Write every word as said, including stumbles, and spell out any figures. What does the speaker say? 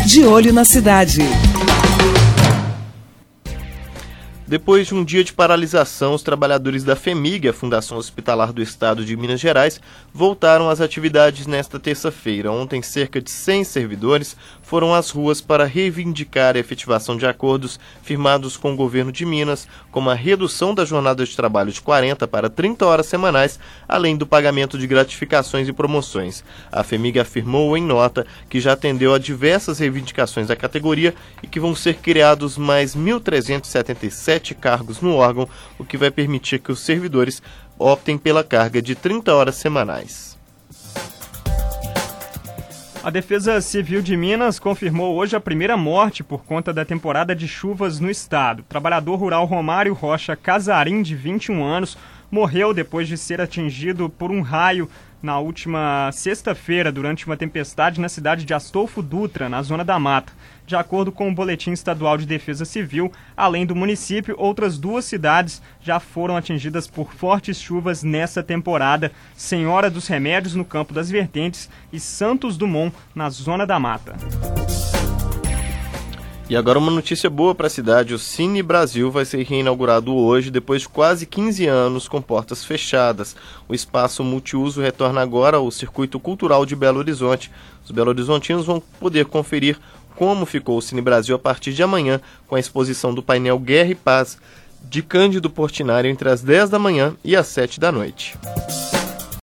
De Olho na Cidade. Depois de um dia de paralisação, os trabalhadores da FHEMIG, a Fundação Hospitalar do Estado de Minas Gerais, voltaram às atividades nesta terça-feira. Ontem, cerca de cem servidores foram às ruas para reivindicar a efetivação de acordos firmados com o governo de Minas, como a redução da jornada de trabalho de quarenta para trinta horas semanais, além do pagamento de gratificações e promoções. A FHEMIG afirmou em nota que já atendeu a diversas reivindicações da categoria e que vão ser criados mais mil trezentos e setenta e sete cargos no órgão, o que vai permitir que os servidores optem pela carga de trinta horas semanais. A Defesa Civil de Minas confirmou hoje a primeira morte por conta da temporada de chuvas no estado. O trabalhador rural Romário Rocha Casarim, de vinte e um anos, morreu depois de ser atingido por um raio na última sexta-feira durante uma tempestade na cidade de Astolfo Dutra, na Zona da Mata. De acordo com o Boletim Estadual de Defesa Civil, além do município, outras duas cidades já foram atingidas por fortes chuvas nessa temporada: Senhora dos Remédios, no Campo das Vertentes, e Santos Dumont, na Zona da Mata. E agora uma notícia boa para a cidade: o Cine Brasil vai ser reinaugurado hoje, depois de quase quinze anos com portas fechadas. O espaço multiuso retorna agora ao Circuito Cultural de Belo Horizonte. Os belo-horizontinos vão poder conferir como ficou o Cine Brasil a partir de amanhã, com a exposição do painel Guerra e Paz, de Cândido Portinari, entre as dez da manhã e as sete da noite.